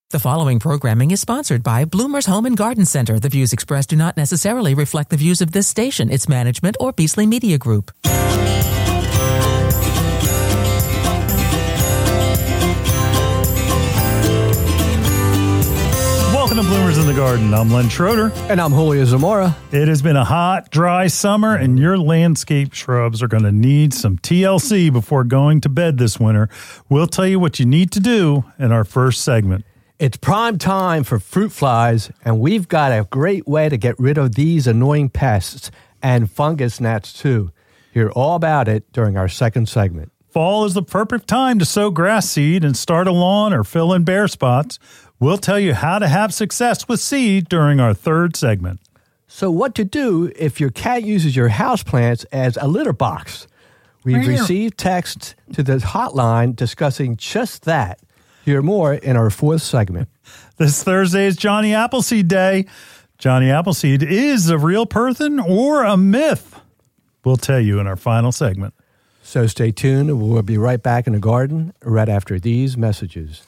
The following programming is sponsored by Bloomer's Home and Garden Center. The views expressed do not necessarily reflect the views of this station, its management, or Beasley Media Group. Welcome to Bloomers in the Garden. I'm Len Schroeder. And I'm Julio Zamora. It has been a hot, dry summer, and your landscape shrubs are going to need some TLC before going to bed this winter. We'll tell you what you need to do in our first segment. It's prime time for fruit flies, and we've got a great way to get rid of these annoying pests and fungus gnats too. Hear all about it during our second segment. Fall is the perfect time to sow grass seed and start a lawn or fill in bare spots. We'll tell you how to have success with seed during our third segment. So what to do if your cat uses your houseplants as a litter box? We've received texts to the hotline discussing just that. Hear more in our fourth segment. This Thursday is Johnny Appleseed Day. Johnny Appleseed is a real person or a myth. We'll tell you in our final segment. So stay tuned. We'll be right back in the garden right after these messages.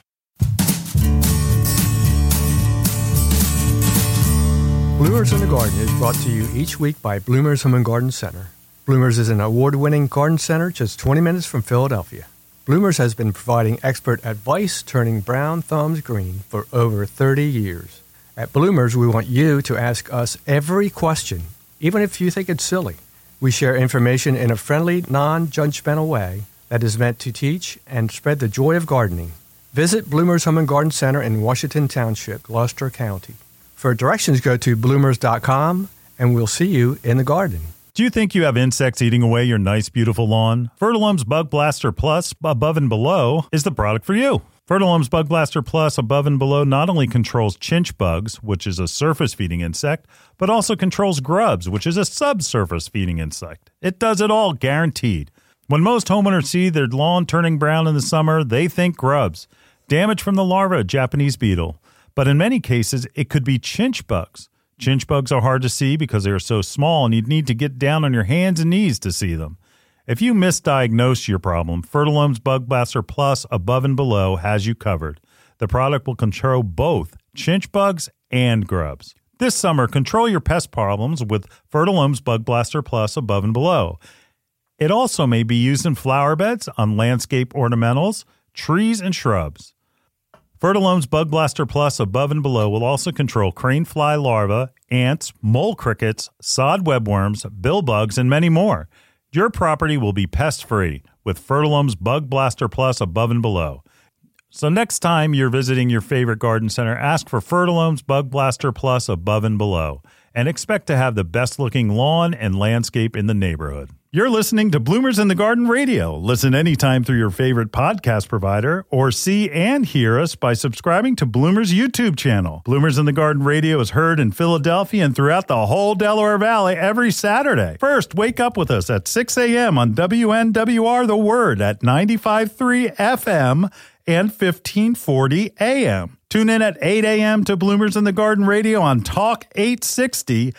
Bloomers in the Garden is brought to you each week by Bloomers Home and Garden Center. Bloomers is an award-winning garden center just 20 minutes from Philadelphia. Bloomers has been providing expert advice turning brown thumbs green for over 30 years. At Bloomers, we want you to ask us every question, even if you think it's silly. We share information in a friendly, non-judgmental way that is meant to teach and spread the joy of gardening. Visit Bloomers Home and Garden Center in Washington Township, Gloucester County. For directions, go to bloomers.com, and we'll see you in the garden. Do you think you have insects eating away your nice, beautiful lawn? Fertilum's Bug Blaster Plus Above and Below is the product for you. Fertilum's Bug Blaster Plus Above and Below not only controls chinch bugs, which is a surface-feeding insect, but also controls grubs, which is a subsurface-feeding insect. It does it all, guaranteed. When most homeowners see their lawn turning brown in the summer, they think grubs. Damage from the larva, Japanese beetle. But in many cases, it could be chinch bugs. Chinch bugs are hard to see because they are so small and you'd need to get down on your hands and knees to see them. If you misdiagnose your problem, Fertilum's Bug Blaster Plus Above and Below has you covered. The product will control both chinch bugs and grubs. This summer, control your pest problems with Fertilum's Bug Blaster Plus Above and Below. It also may be used in flower beds, on landscape ornamentals, trees, and shrubs. Fertilum's Bug Blaster Plus Above and Below will also control crane fly larvae, ants, mole crickets, sod webworms, bill bugs, and many more. Your property will be pest-free with Fertilum's Bug Blaster Plus Above and Below. So next time you're visiting your favorite garden center, ask for Fertilum's Bug Blaster Plus Above and Below and expect to have the best-looking lawn and landscape in the neighborhood. You're listening to Bloomers in the Garden Radio. Listen anytime through your favorite podcast provider or see and hear us by subscribing to Bloomers YouTube channel. Bloomers in the Garden Radio is heard in Philadelphia and throughout the whole Delaware Valley every Saturday. First, wake up with us at 6 a.m. on WNWR The Word at 95.3 FM and 1540 AM. Tune in at 8 a.m. to Bloomers in the Garden Radio on Talk 860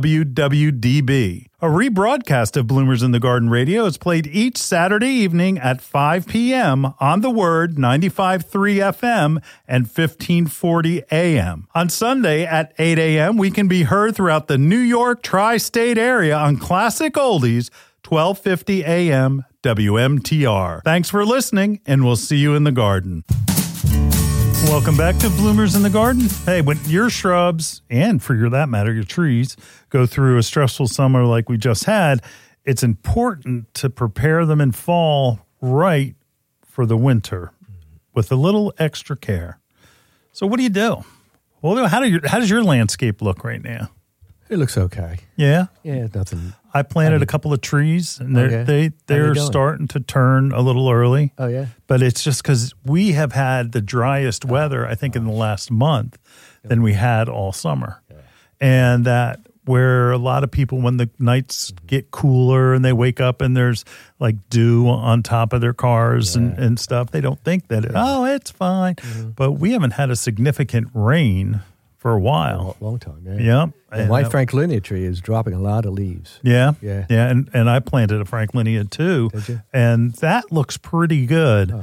WWDB. A rebroadcast of Bloomers in the Garden Radio is played each Saturday evening at 5 p.m. on The Word, 95.3 FM and 1540 AM. On Sunday at 8 a.m., we can be heard throughout the New York tri-state area on Classic Oldies, 1250 AM WMTR. Thanks for listening, and we'll see you in the garden. Welcome back to Bloomers in the Garden. Hey, when your shrubs, and for that matter, your trees, go through a stressful summer like we just had, it's important to prepare them in fall right for the winter with a little extra care. So what do you do? Well, how does your landscape look right now? It looks okay. Yeah? Yeah, nothing. I planted a couple of trees, and they're starting to turn a little early. Oh, yeah? But it's just because we have had the driest weather, I think, in the last month than we had all summer. Yeah. And that where a lot of people, when the nights get cooler and they wake up and there's like dew on top of their cars and stuff, they don't think that, it's fine. Mm-hmm. But we haven't had a significant rain for a while. A long time, yeah. Yeah. And my Franklinia tree is dropping a lot of leaves. Yeah. Yeah. Yeah. And I planted a Franklinia too. Did you? And that looks pretty good. Oh.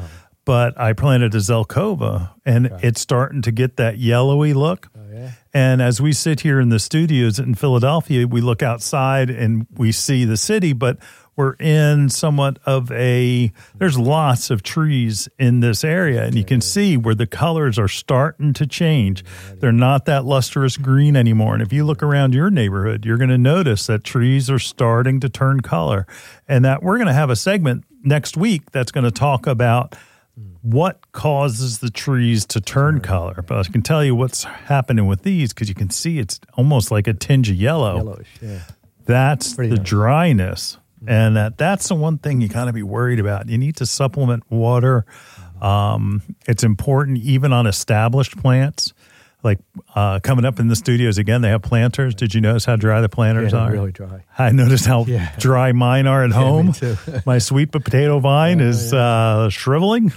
but I planted a Zelkova, and it's starting to get that yellowy look. Oh, yeah. And as we sit here in the studios in Philadelphia, we look outside and we see the city, but we're in somewhat of there's lots of trees in this area, and you can see where the colors are starting to change. They're not that lustrous green anymore. And if you look around your neighborhood, you're going to notice that trees are starting to turn color, and that we're going to have a segment next week that's going to talk about what causes the trees to turn color. But I can tell you what's happening with these, because you can see it's almost like a tinge of yellow. Yellowish, yeah. That's Pretty the nice. dryness. And that's the one thing you got to be worried about. You need to supplement water. It's important even on established plants. Like coming up in the studios, again, they have planters. Did you notice how dry the planters Yeah, are? really dry. I noticed how Yeah. dry mine are at home. Me too. My sweet potato vine is shriveling.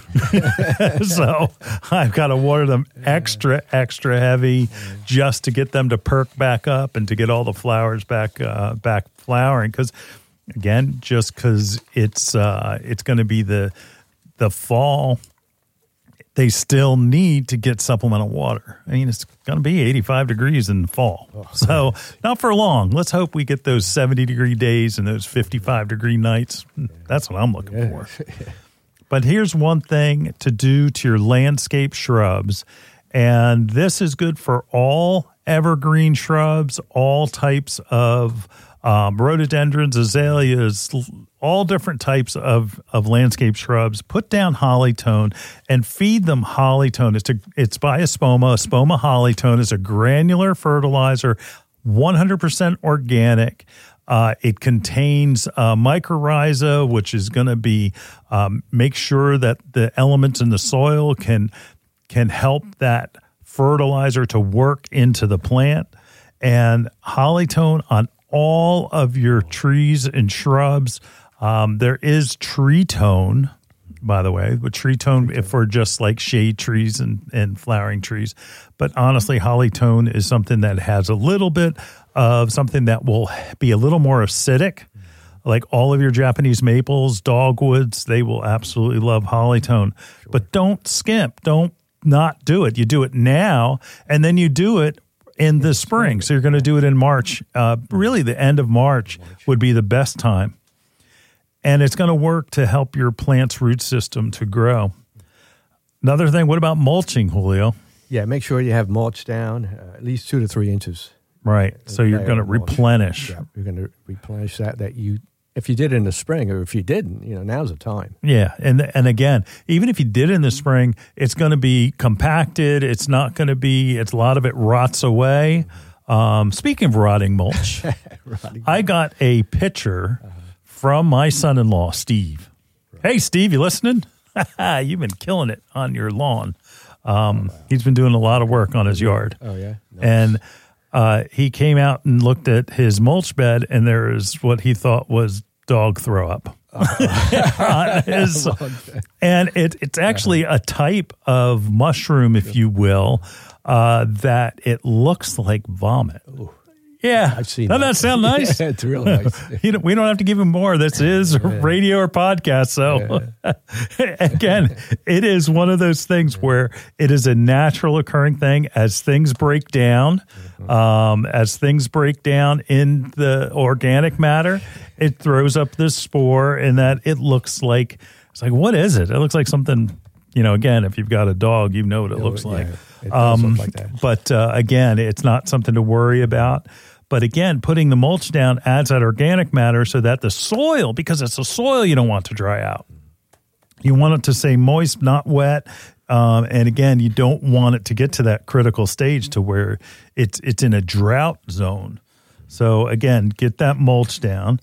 So I've got to water them extra heavy just to get them to perk back up and to get all the flowers back flowering. Because, again, just because it's going to be the fall, they still need to get supplemental water. I mean, it's going to be 85 degrees in the fall. So not for long. Let's hope we get those 70-degree days and those 55-degree nights. That's what I'm looking for. But here's one thing to do to your landscape shrubs, and this is good for all evergreen shrubs, all types of rhododendrons, azaleas, all different types of landscape shrubs. Put down Hollytone and feed them Hollytone. It's by Espoma. Espoma Hollytone is a granular fertilizer, 100% organic. It contains mycorrhiza, which is going to be make sure that the elements in the soil can help that fertilizer to work into the plant. And Hollytone on all of your trees and shrubs. There is tree tone, by the way, but tree tone for just like shade trees and flowering trees. But honestly, Hollytone is something that has a little bit of something that will be a little more acidic. Like all of your Japanese maples, dogwoods, they will absolutely love Hollytone. Sure. But don't skimp. Don't not do it. You do it now, and then you do it in the spring. So you're going to do it in March. Really, the end of March would be the best time. And it's going to work to help your plant's root system to grow. Another thing, what about mulching, Julio? Yeah, make sure you have mulch down at least 2 to 3 inches. Right. So you're going to replenish. Yeah, you're going to replenish that you, if you did it in the spring, or if you didn't, now's the time. Yeah. And again, even if you did it in the spring, it's going to be compacted. It's not going to be, a lot of it rots away. Speaking of rotting mulch, I got a picture from my son-in-law, Steve. Right. Hey, Steve, you listening? You've been killing it on your lawn. He's been doing a lot of work on his yard. Oh, yeah? Nice. And he came out and looked at his mulch bed, and there is what he thought was dog throw up. And it's actually a type of mushroom, if you will, that it looks like vomit. Ooh. Yeah. I've seen Doesn't that sound nice? Yeah, it's real nice. We don't have to give him more. This is radio or podcast. So again, it is one of those things where it is a natural occurring thing as things break down. As things break down in the organic matter, it throws up this spore, and that it looks like, it's like, what is it? It looks like something, again, if you've got a dog, you know what it looks like. It does look like that. But again, it's not something to worry about. But again, putting the mulch down adds that organic matter so that the soil, because it's the soil you don't want to dry out. You want it to stay moist, not wet. And again, you don't want it to get to that critical stage to where it's in a drought zone. So again, get that mulch down.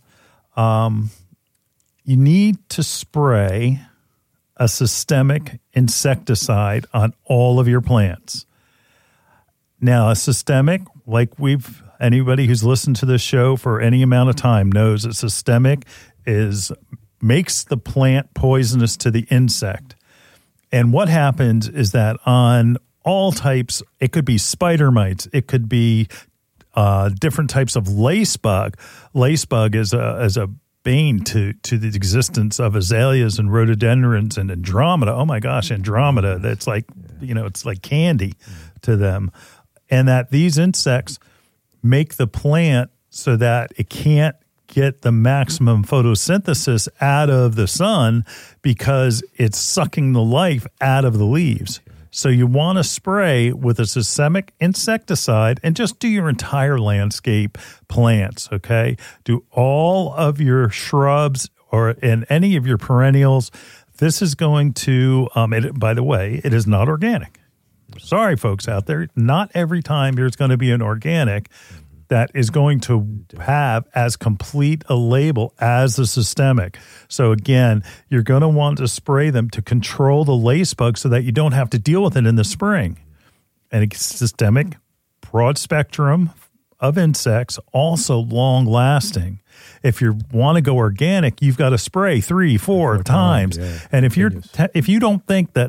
You need to spray a systemic insecticide on all of your plants. Now, a systemic, like anybody who's listened to this show for any amount of time knows that systemic makes the plant poisonous to the insect. And what happens is that on all types, it could be spider mites, it could be different types of lace bug. Lace bug is a bane to the existence of azaleas and rhododendrons and Andromeda. Oh my gosh, Andromeda! That's like it's like candy to them, and that these insects make the plant so that it can't get the maximum photosynthesis out of the sun because it's sucking the life out of the leaves. So you want to spray with a systemic insecticide and just do your entire landscape plants, okay? Do all of your shrubs and any of your perennials. This is going to, by the way, it is not organic. Sorry, folks out there. Not every time there's going to be an organic that is going to have as complete a label as the systemic. So again, you're going to want to spray them to control the lace bug so that you don't have to deal with it in the spring. And it's systemic, broad spectrum of insects, also long lasting. If you want to go organic, you've got to spray 3-4 times. Yeah. And if you don't think that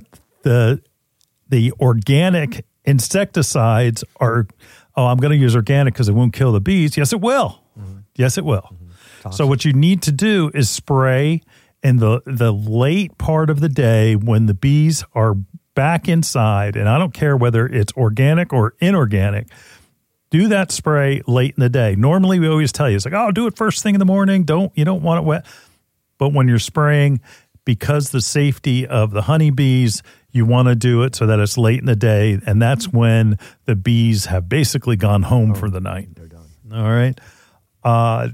the organic insecticides are, I'm going to use organic because it won't kill the bees. Yes, it will. Mm-hmm. Yes, it will. Mm-hmm. So what you need to do is spray in the late part of the day when the bees are back inside, and I don't care whether it's organic or inorganic, do that spray late in the day. Normally, we always tell you, it's like, do it first thing in the morning. You don't want it wet. But when you're spraying, because the safety of the honeybees, you want to do it so that it's late in the day, and that's when the bees have basically gone home for the night. They're done. All right.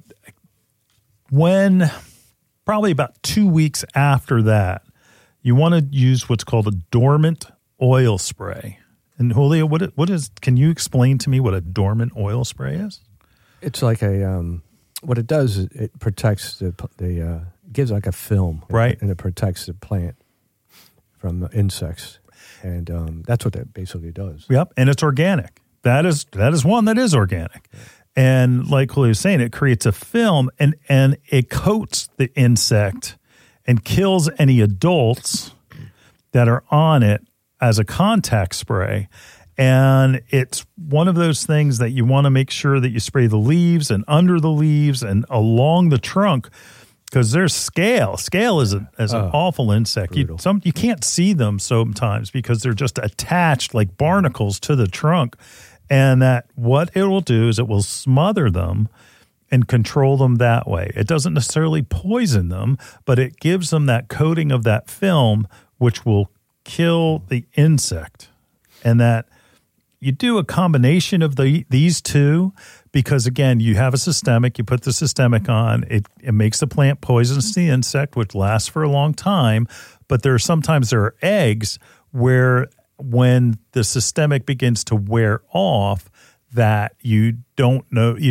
When probably about 2 weeks after that, you want to use what's called a dormant oil spray. And Julio, what is? Can you explain to me what a dormant oil spray is? It's like what it does is it protects gives like a film, right? And it protects the plant from insects, and that's what that basically does. Yep, and it's organic. That is one that is organic, and like Julio was saying, it creates a film and it coats the insect and kills any adults that are on it as a contact spray. And it's one of those things that you want to make sure that you spray the leaves and under the leaves and along the trunk. Because there's scale. Scale is an awful insect. You can't see them sometimes because they're just attached like barnacles to the trunk. And that what it will do is it will smother them and control them that way. It doesn't necessarily poison them, but it gives them that coating of that film, which will kill the insect. And that you do a combination of these two. Because, again, you have a systemic, you put the systemic on, it makes the plant poisonous to the insect, which lasts for a long time. But there are eggs where when the systemic begins to wear off, that you don't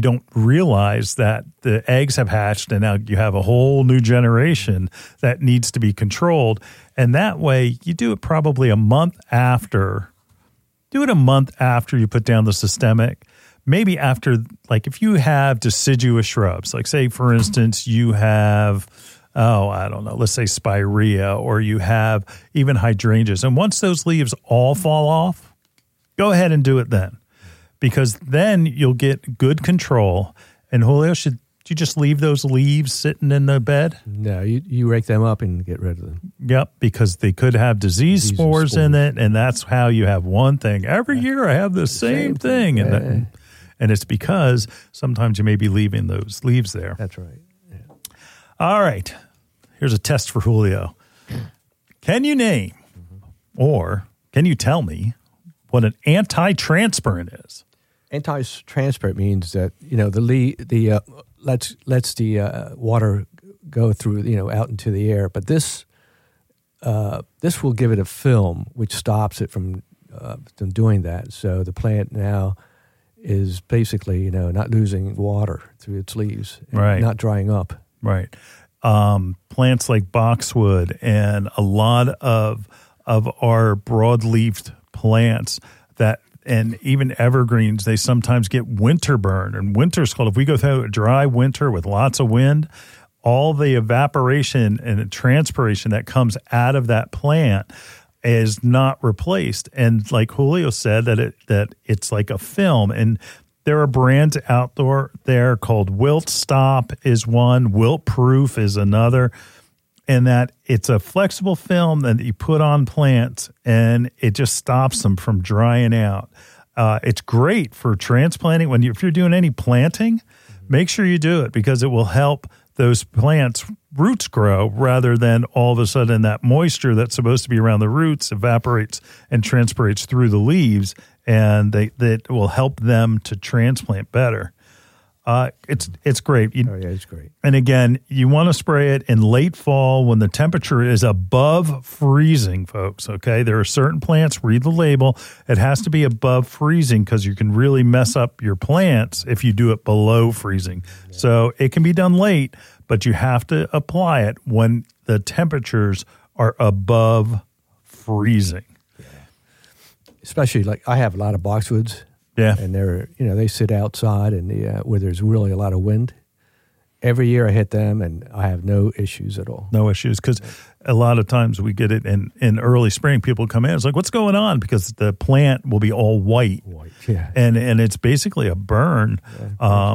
realize that the eggs have hatched and now you have a whole new generation that needs to be controlled. And that way, you do it probably a month after. Do it a month after you put down the systemic. Maybe after, like if you have deciduous shrubs, like say, for instance, you have, I don't know, let's say spirea, or you have even hydrangeas. And once those leaves all fall off, go ahead and do it then. Because then you'll get good control. And Julio, should you just leave those leaves sitting in the bed? No, you rake them up and get rid of them. Yep, because they could have disease spores in it, and that's how you have one thing. Every year I have the same thing. And it's because sometimes you may be leaving those leaves there. That's right. Yeah. All right. Here's a test for Julio. Can you name or can you tell me what an anti-transparent is? Anti-transparent means that, lets the water go through, out into the air. But this will give it a film which stops it from doing that. So the plant now is basically, not losing water through its leaves, and right, not drying up. Right. Plants like boxwood and a lot of our broad-leafed plants and even evergreens, they sometimes get winter burn. And winter's cold. If we go through a dry winter with lots of wind, all the evaporation and transpiration that comes out of that plant is not replaced. And like Julio said, that it's like a film. And There are brands out there called Wilt Stop is one, Wilt Proof is another, and that it's a flexible film that you put on plants and it just stops them from drying out. It's great for transplanting. If you're doing any planting, make sure you do it because it will help those plants' roots grow rather than all of a sudden that moisture that's supposed to be around the roots evaporates and transpirates through the leaves, and that will help them to transplant better. It's great. It's great. And again, you want to spray it in late fall when the temperature is above freezing, folks. Okay, there are certain plants. Read the label. It has to be above freezing because you can really mess up your plants if you do it below freezing. Yeah. So it can be done late, but you have to apply it when the temperatures are above freezing. Yeah. Especially like I have a lot of boxwoods. Yeah, and they sit outside and where there's really a lot of wind. Every year I hit them, and I have no issues at all. No issues, because a lot of times we get it in early spring. People come in, it's like, what's going on? Because the plant will be all white, yeah, and it's basically a burn. Yeah.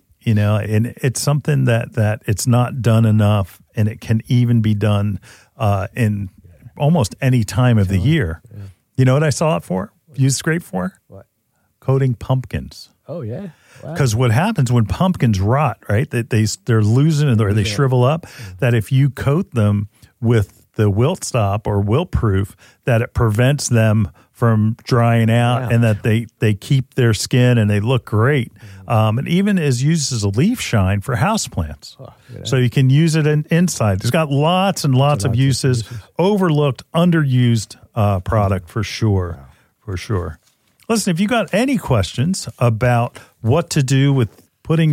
And it's something that it's not done enough, and it can even be done in almost any time of the year. Yeah. You know what I saw it for? Used scrape for? What? Coating pumpkins. Oh, yeah. Because what happens when pumpkins rot, right? They're losing or they shrivel up, that if you coat them with the Wilt Stop or Wilt Proof, that it prevents them from drying out and that they keep their skin and they look great. And even is used as a leaf shine for houseplants. Oh, so you can use it inside. It's got lots and lots of uses. Overlooked, underused product for sure. Wow. For sure. Listen, if you got any questions about what to do with putting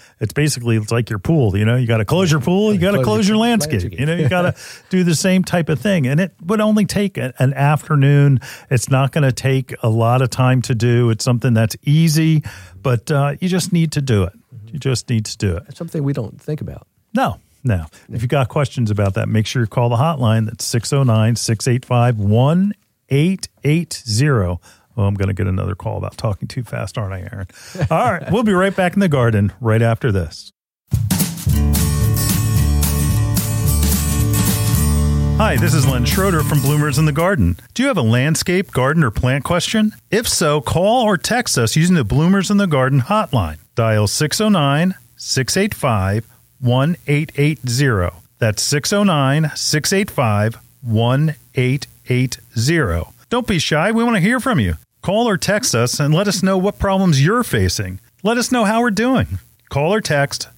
it's like your pool, you got to close your pool, you got to close your landscape, you got to do the same type of thing. And it would only take an afternoon. It's not going to take a lot of time to do. It's something that's easy, but you just need to do it. You just need to do it. It's something we don't think about. No. If you got questions about that, make sure you call the hotline. That's 609-685-1880. Well, I'm going to get another call about talking too fast, aren't I, Aaron? All right, we'll be right back in the garden right after this. Hi, this is Len Schroeder from Bloomers in the Garden. Do you have a landscape, garden, or plant question? If so, call or text us using the Bloomers in the Garden hotline. Dial 609-685-1880. That's 609-685-1880. Don't be shy. We want to hear from you. Call or text us and let us know what problems you're facing. Let us know how we're doing. Call or text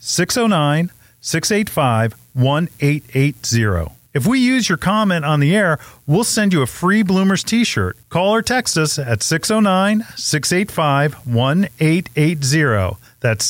609-685-1880. If we use your comment on the air, we'll send you a free Bloomers t-shirt. Call or text us at 609-685-1880. That's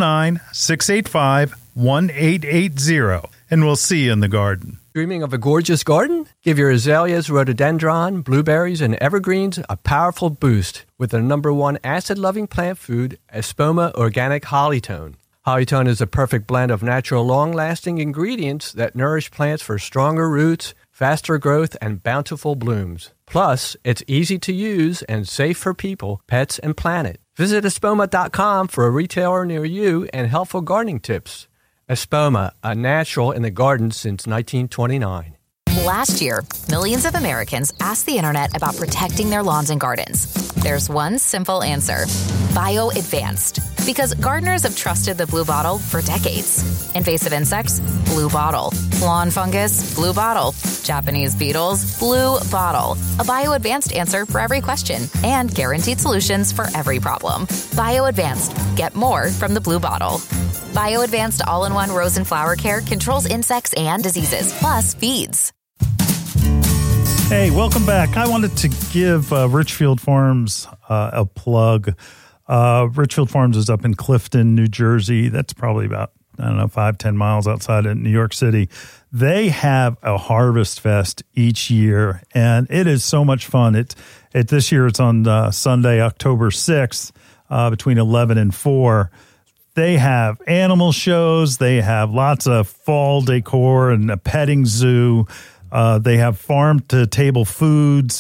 609-685-1880. And we'll see you in the garden. Dreaming of a gorgeous garden? Give your azaleas, rhododendron, blueberries, and evergreens a powerful boost with the #1 acid-loving plant food, Espoma Organic Hollytone. Hollytone is a perfect blend of natural, long-lasting ingredients that nourish plants for stronger roots, faster growth, and bountiful blooms. Plus, it's easy to use and safe for people, pets, and planet. Visit Espoma.com for a retailer near you and helpful gardening tips. Espoma, a natural in the garden since 1929. Last year, millions of Americans asked the internet about protecting their lawns and gardens. There's one simple answer: Bio Advanced. Because gardeners have trusted the Blue Bottle for decades. Invasive insects? Blue Bottle. Lawn fungus? Blue Bottle. Japanese beetles? Blue Bottle. A Bio Advanced answer for every question and guaranteed solutions for every problem. Bio Advanced. Get more from the Blue Bottle. Bio Advanced all-in-one rose and flower care controls insects and diseases, plus feeds. Hey, welcome back. I wanted to give Richfield Farms a plug. Richfield Farms is up in Clifton, New Jersey. That's probably about, 5-10 miles outside of New York City. They have a harvest fest each year, and it is so much fun. This year it's on Sunday, October 6th, between 11 and 4. They have animal shows. They have lots of fall decor and a petting zoo. They have farm-to-table foods.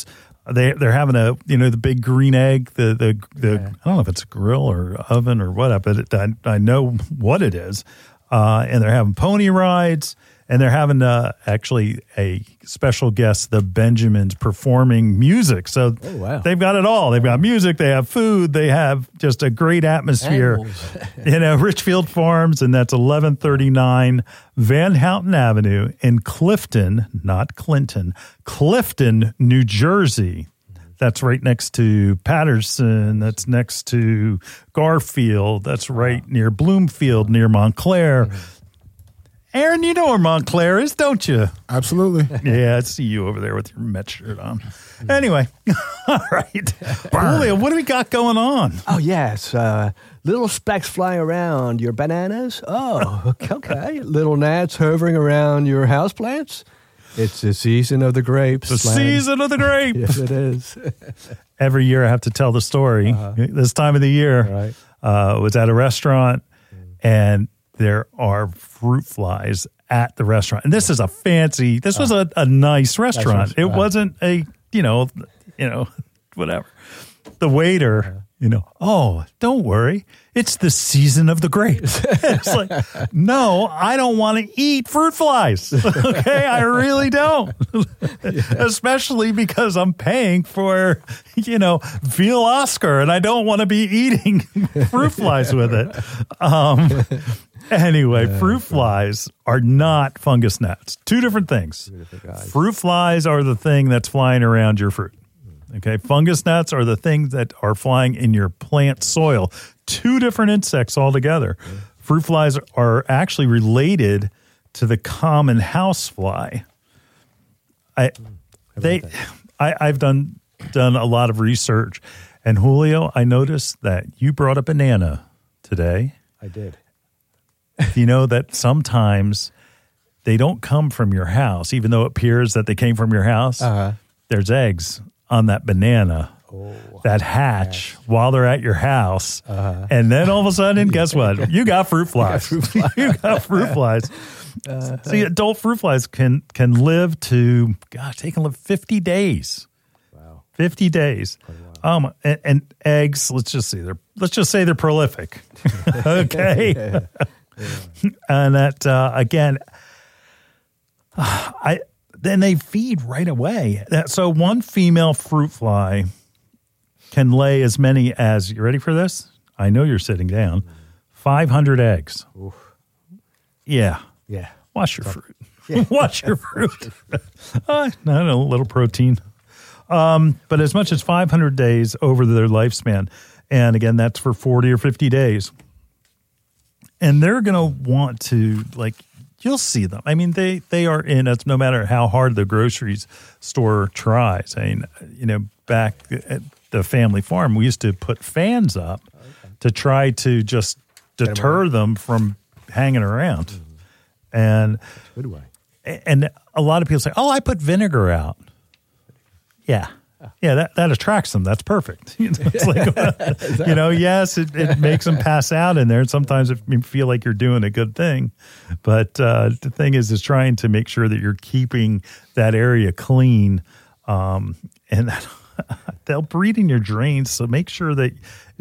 They're having the big green egg, the I don't know if it's a grill or oven or whatever, but I know what it is. And they're having pony rides, and they're having actually a special guest, the Benjamins, performing music. So they've got it all. They've got music, they have food, they have just a great atmosphere. Richfield Farms, and that's 1139 Van Houten Avenue in Clifton, not Clinton, Clifton, New Jersey. That's right next to Patterson. That's next to Garfield. That's right near Bloomfield, near Montclair. Aaron, you know where Montclair is, don't you? Absolutely. Yeah, I see you over there with your Met shirt on. Anyway, all right. Julio, what do we got going on? Oh, yes. Little specks flying around your bananas. Oh, okay. Little gnats hovering around your houseplants. It's the season of the grapes. The season of the grape. Yes, it is. Every year I have to tell the story. This time of the year, was at a restaurant, and there are fruit flies at the restaurant. And this is this was a nice restaurant. It wasn't a, whatever. The waiter, oh, don't worry. It's the season of the grapes. It's like, no, I don't want to eat fruit flies. Okay, I really don't. Especially because I'm paying for, veal Oscar, and I don't want to be eating fruit flies with it. Anyway, fruit flies are not fungus gnats. Two different things. Fruit flies are the thing that's flying around your fruit. Okay, fungus gnats are the things that are flying in your plant soil. Two different insects altogether. Fruit flies are actually related to the common housefly. I've done a lot of research, and Julio, I noticed that you brought a banana today. I did. You know that sometimes they don't come from your house, even though it appears that they came from your house. There's eggs on that banana that hatch while they're at your house. And then all of a sudden, guess what? You got fruit flies. You got fruit flies. See, adult fruit flies can live to, they can live 50 days. Wow. 50 days. And eggs, let's just say they're prolific. Okay. And that, again, then they feed right away. So one female fruit fly can lay as many as, you ready for this? I know you're sitting down. 500 eggs. Oof. Yeah. Wash your fruit. Yeah. Wash your fruit. I don't know, a little protein. But as much as 500 days over their lifespan. And again, that's for 40 or 50 days. And they're going to want to, you'll see them. I mean, they are in us no matter how hard the grocery store tries. I mean, back at the family farm, we used to put fans up to try to just deter them from hanging around. And good way. And a lot of people say, "Oh, I put vinegar out." Yeah. Yeah, that attracts them. That's perfect. It's like, yes, it makes them pass out in there. And sometimes it may feel like you're doing a good thing. But the thing is trying to make sure that you're keeping that area clean. And they'll breed in your drains. So make sure that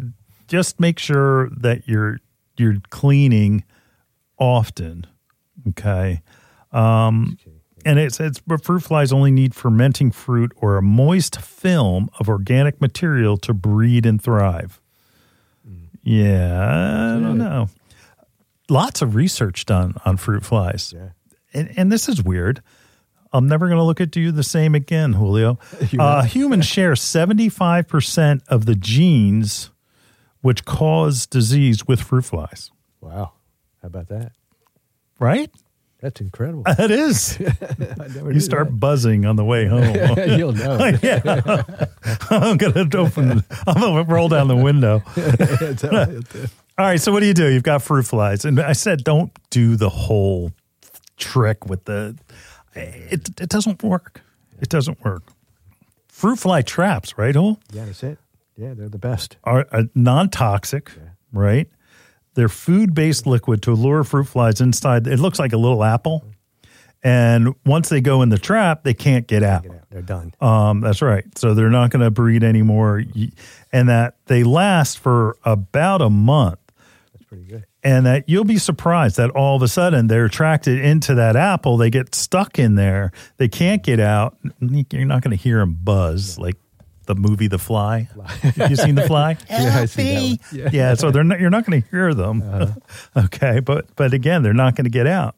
you're cleaning often. Okay. And it says fruit flies only need fermenting fruit or a moist film of organic material to breed and thrive. Yeah, I don't know. Lots of research done on fruit flies. Yeah. And this is weird. I'm never going to look at you the same again, Julio. Humans share 75% of the genes which cause disease with fruit flies. Wow. How about that? Right? That's incredible. It is. You start buzzing on the way home. You'll know. Yeah. I'm going to roll down the window. All right, so what do? You've got fruit flies. And I said don't do the whole trick with it doesn't work. It doesn't work. Fruit fly traps, right, Hul? Yeah, that's it. Yeah, they're the best. Are non-toxic, right? They're food-based liquid to lure fruit flies inside. It looks like a little apple. And once they go in the trap, they can't get out. They're done. That's right. So they're not going to breed anymore. And that they last for about a month. That's pretty good. And that you'll be surprised that all of a sudden they're attracted into that apple. They get stuck in there. They can't get out. You're not going to hear them buzz like the movie The Fly. Have you seen The Fly? Yeah, I see that one. Yeah, so you're not going to hear them. Okay, but again, they're not going to get out.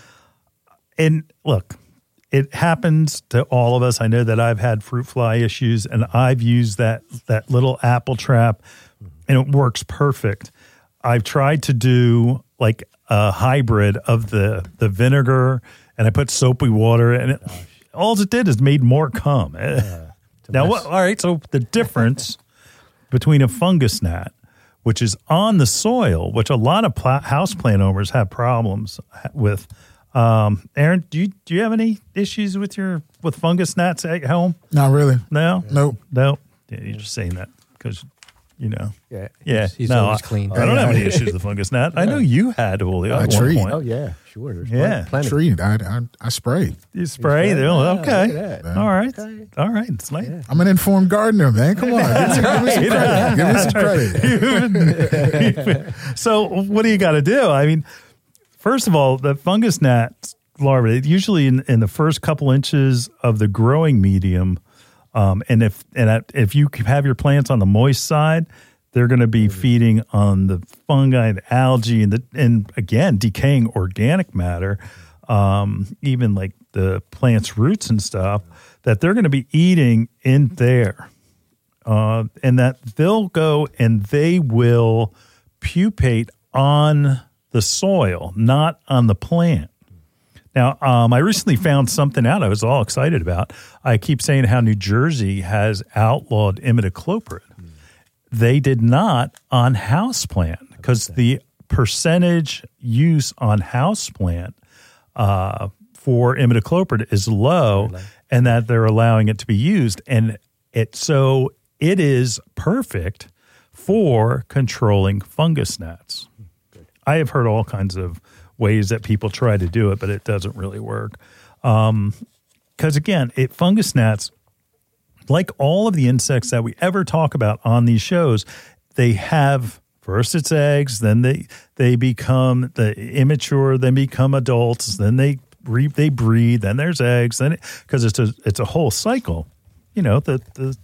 And look, it happens to all of us. I know that I've had fruit fly issues, and I've used that little apple trap, and it works perfect. I've tried to do like a hybrid of the vinegar, and I put soapy water, and all it did is made more cum. Now, all right, so the difference between a fungus gnat, which is on the soil, which a lot of houseplant owners have problems with. Aaron, do you have any issues with fungus gnats at home? Not really. No? Nope. No. Yeah, you're just saying that because, Yeah. He's always clean. I don't have any issues with fungus gnat. I know you had, Julio, at one tree. point. Oh, yeah, sure. There's Yeah. plenty. Treat. I spray. You spray? Okay. Look at that. All right. Okay. All right. It's like, I'm an informed gardener, man. Come on. Give me some credit. So what do you got to do? I mean, first of all, the fungus gnat larvae, usually in the first couple inches of the growing medium, and if you have your plants on the moist side, they're going to be feeding on the fungi, the algae, and again, decaying organic matter, even like the plant's roots and stuff, that they're going to be eating in there. And that they'll go and they will pupate on the soil, not on the plant. Now, I recently found something out I was all excited about. I keep saying how New Jersey has outlawed imidacloprid. They did not on houseplant because the percentage use on houseplant for imidacloprid is low, and that they're allowing it to be used. And it is perfect for controlling fungus gnats. I have heard all kinds of ways that people try to do it, but it doesn't really work. Because again, fungus gnats, like all of the insects that we ever talk about on these shows, they have first it's eggs, then they become the immature, then become adults, then they breed, then there's eggs, then because it's a whole cycle. You know, the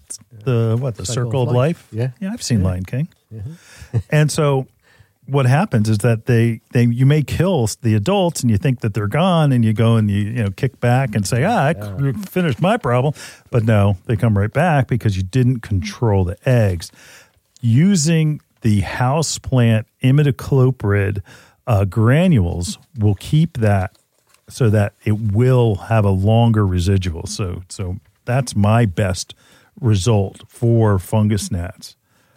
circle of life. Yeah, I've seen Lion King, and so what happens is that you may kill the adults and you think that they're gone, and you go and you kick back and say, I finished my problem, but no, they come right back because you didn't control the eggs. Using the houseplant imidacloprid granules will keep that so that it will have a longer residual. So that's my best result for fungus gnats.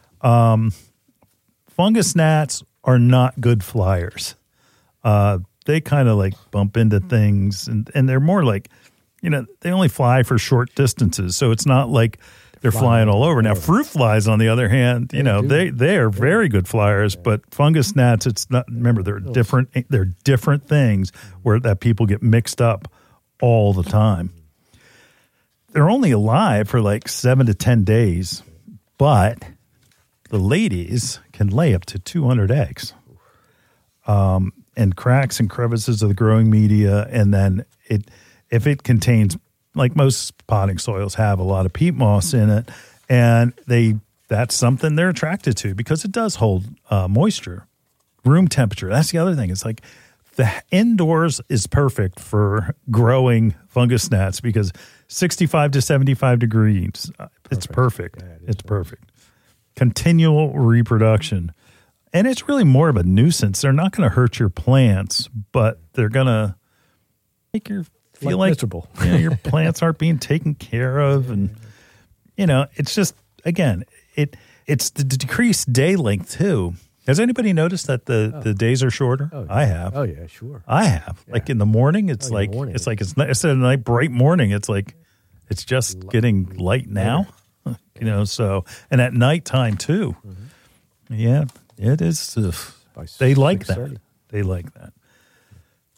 Fungus gnats are not good flyers. They kind of like bump into things, and they're more like, they only fly for short distances. So it's not like they're flying all over. Now, fruit flies, on the other hand, they are very good flyers, but fungus gnats, it's not. Remember, they're different things that people get mixed up all the time. They're only alive for like 7 to 10 days, but the ladies can lay up to 200 eggs. And cracks and crevices of the growing media, and then if it contains, like most potting soils have, a lot of peat moss in it, and that's something they're attracted to because it does hold moisture, room temperature. That's the other thing. It's like the indoors is perfect for growing fungus gnats because 65 to 75 degrees, it's perfect. Yeah, it's perfect. Continual reproduction. And it's really more of a nuisance. They're not going to hurt your plants, but they're going to make you feel like miserable. Your plants aren't being taken care of. And, it's just, again, it's the decreased day length too. Has anybody noticed that the days are shorter? Oh, I have. Oh, yeah, sure. I have. Yeah. Like in the morning, it's instead of night bright morning, it's like it's just getting light now. So, and at nighttime too. Mm-hmm. Yeah, it is. They like that. They like that.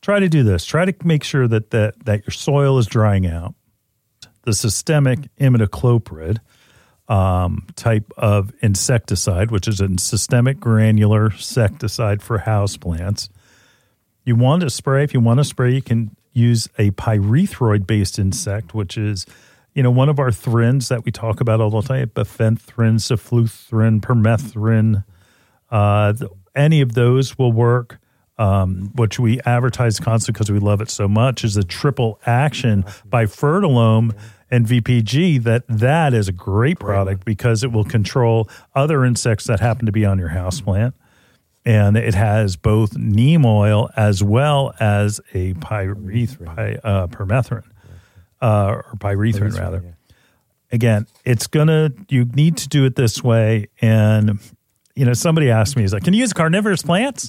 try to do this. Try to make sure that your soil is drying out. The systemic imidacloprid type of insecticide, which is a systemic granular insecticide for houseplants. You want to spray. If you want to spray, you can use a pyrethroid-based insect, which is, one of our thrins that we talk about all the time, bifenthrin, cephalothrin, permethrin. Any of those will work, which we advertise constantly because we love it so much, is a triple action by Fertilome and VPG. That is a great product because it will control other insects that happen to be on your houseplant. And it has both neem oil as well as a permethrin, or pyrethrin rather. Yeah. Again, you need to do it this way. And, somebody asked me, he's like, can you use carnivorous plants?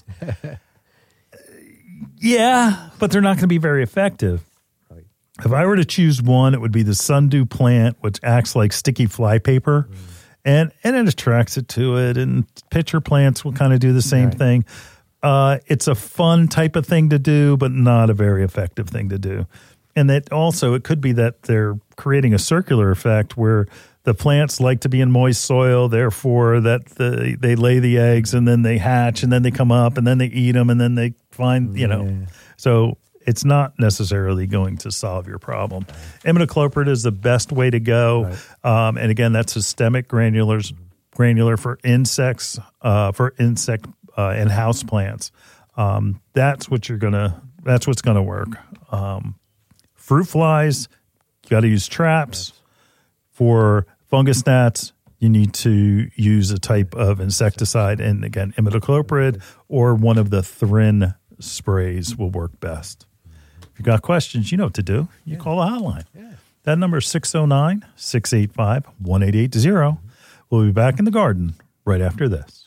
Yeah, but they're not going to be very effective. Right. If I were to choose one, it would be the sundew plant, which acts like sticky flypaper. And it attracts it to it, and pitcher plants will kind of do the same thing. It's a fun type of thing to do, but not a very effective thing to do. And that also, it could be that they're creating a circular effect where the plants like to be in moist soil, therefore that they lay the eggs, and then they hatch, and then they come up, and then they eat them, and then they find, So it's not necessarily going to solve your problem. Imidacloprid is the best way to go. Right. And again, that's systemic granular for insects, and house plants. That's what's gonna work. Fruit flies, you got to use traps. Yes. For fungus gnats, you need to use a type of insecticide, and again, imidacloprid or one of the Thrin sprays will work best. If you got questions, you know what to do. You call the hotline. Yeah. That number is 609-685-1880. We'll be back in the garden right after this.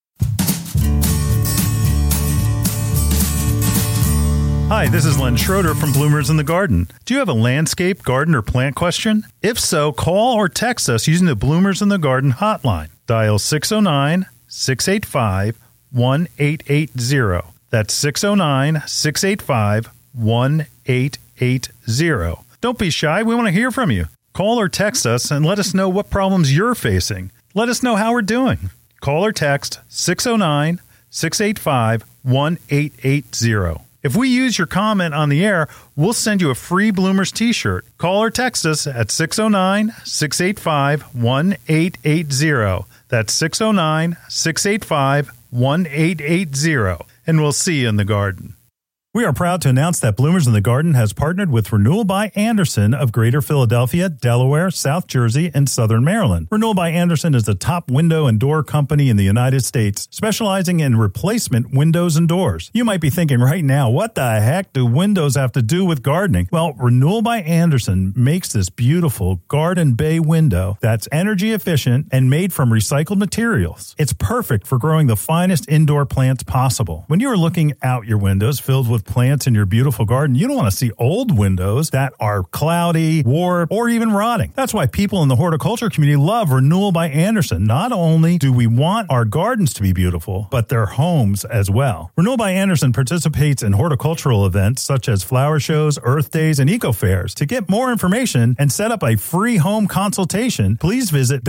Hi, this is Len Schroeder from Bloomers in the Garden. Do you have a landscape, garden, or plant question? If so, call or text us using the Bloomers in the Garden hotline. Dial 609-685-1880. That's 609-685-1880. Don't be shy. We want to hear from you. Call or text us and let us know what problems you're facing. Let us know how we're doing. Call or text 609-685-1880. If we use your comment on the air, we'll send you a free Bloomers t-shirt. Call or text us at 609-685-1880. That's 609-685-1880. And we'll see you in the garden. We are proud to announce that Bloomers in the Garden has partnered with Renewal by Andersen of Greater Philadelphia, Delaware, South Jersey, and Southern Maryland. Renewal by Andersen is the top window and door company in the United States, specializing in replacement windows and doors. You might be thinking right now, what the heck do windows have to do with gardening? Well, Renewal by Andersen makes this beautiful garden bay window that's energy efficient and made from recycled materials. It's perfect for growing the finest indoor plants possible. When you are looking out your windows filled with plants in your beautiful garden, you don't want to see old windows that are cloudy, warped, or even rotting. That's why people in the horticulture community love Renewal by Andersen. Not only do we want our gardens to be beautiful, but their homes as well. Renewal by Andersen participates in horticultural events such as flower shows, earth days, and eco fairs. To get more information and set up a free home consultation, please visit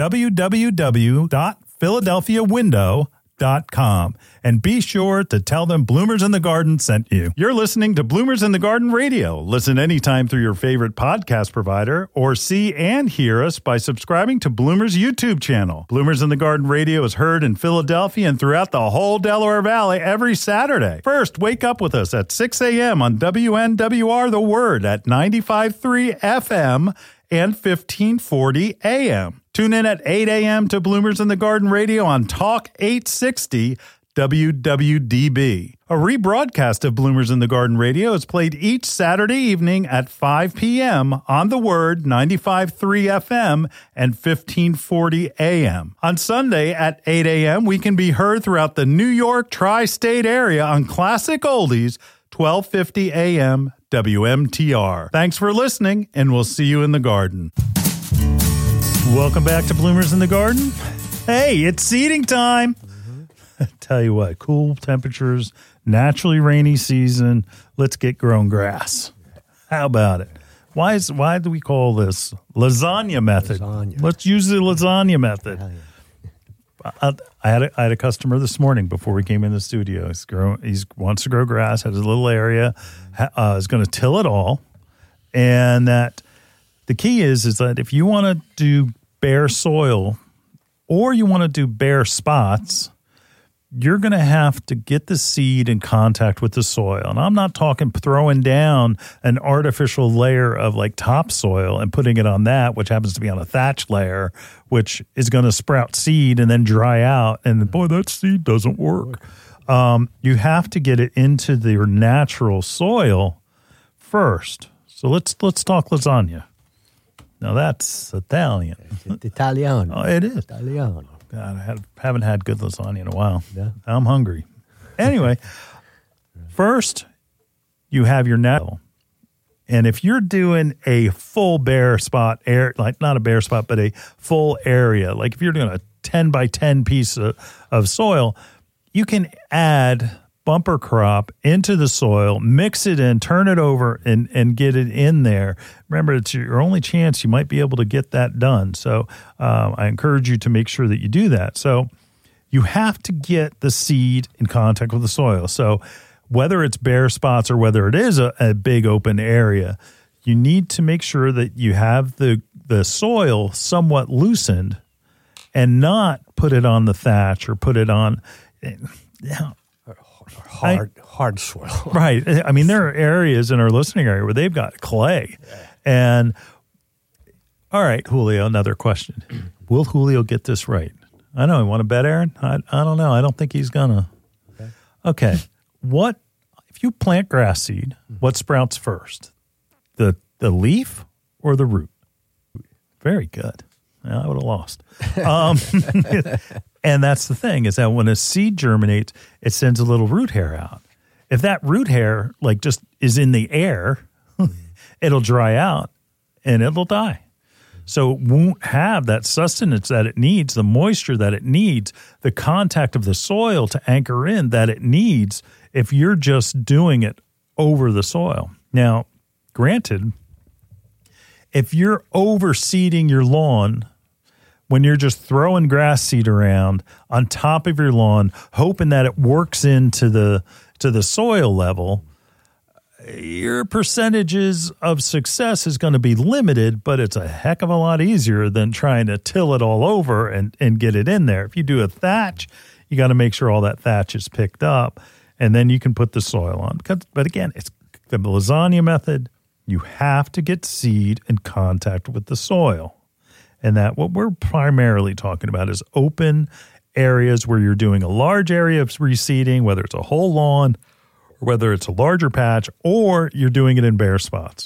www.philadelphiawindow.com and be sure to tell them Bloomers in the Garden sent you. You're listening to Bloomers in the Garden Radio. Listen anytime through your favorite podcast provider, or see and hear us by subscribing to Bloomers YouTube channel. Bloomers in the Garden Radio is heard in Philadelphia and throughout the whole Delaware Valley every Saturday. First, wake up with us at 6 a.m. on WNWR The Word at 95.3 FM and 1540 AM. Tune in at 8 a.m. to Bloomers in the Garden Radio on Talk 860 WWDB. A rebroadcast of Bloomers in the Garden Radio is played each Saturday evening at 5 p.m. on The Word 95.3 FM and 1540 AM. On Sunday at 8 a.m., we can be heard throughout the New York tri-state area on Classic Oldies 1250 AM WMTR. Thanks for listening, and we'll see you in the garden. Welcome back to Bloomers in the Garden. Hey, it's seeding time. tell you what, cool temperatures, naturally rainy season. Let's get grown grass. How about it? Why do we call this lasagna method? Lasagna. Let's use the lasagna method. Yeah. I had a customer this morning before we came in the studio. He wants to grow grass, has a little area, is going to till it all, and that the key is that if you want to do bare soil or you want to do bare spots, you're going to have to get the seed in contact with the soil. And I'm not talking throwing down an artificial layer of like topsoil and putting it on that, which happens to be on a thatch layer, which is going to sprout seed and then dry out. And boy, that seed doesn't work. You have to get it into your natural soil first. So let's talk lasagna. Now that's Italian. Italiano. Oh, it is. Italiano. God, I haven't had good lasagna in a while. Yeah. I'm hungry. Anyway, first you have your nettle. And if you're doing a full bare spot, like not a bare spot, but a full area, like if you're doing a 10 by 10 piece of soil, you can add bumper crop into the soil, mix it in, turn it over, and get it in there. Remember, it's your only chance you might be able to get that done. So I encourage you to make sure that you do that. So you have to get the seed in contact with the soil. So whether it's bare spots or whether it is a big open area, you need to make sure that you have the soil somewhat loosened and not put it on the thatch or put it on hard soil. Right. I mean, there are areas in our listening area where they've got clay. And all right, Julio, another question. Will Julio get this right? I know. You want to bet, Aaron? I don't know. I don't think he's gonna. Okay. What if you plant grass seed? What sprouts first? The leaf or the root? Very good. Well, I would have lost. And that's the thing, is that when a seed germinates, it sends a little root hair out. If that root hair like just is in the air, it'll dry out and it'll die. So it won't have that sustenance that it needs, the moisture that it needs, the contact of the soil to anchor in that it needs if you're just doing it over the soil. Now, granted, if you're overseeding your lawn, when you're just throwing grass seed around on top of your lawn, hoping that it works into the soil level, your percentages of success is going to be limited, but it's a heck of a lot easier than trying to till it all over and get it in there. If you do a thatch, you got to make sure all that thatch is picked up, and then you can put the soil on. But again, it's the lasagna method. You have to get seed in contact with the soil. And that what we're primarily talking about is open areas where you're doing a large area of reseeding, whether it's a whole lawn or whether it's a larger patch, or you're doing it in bare spots.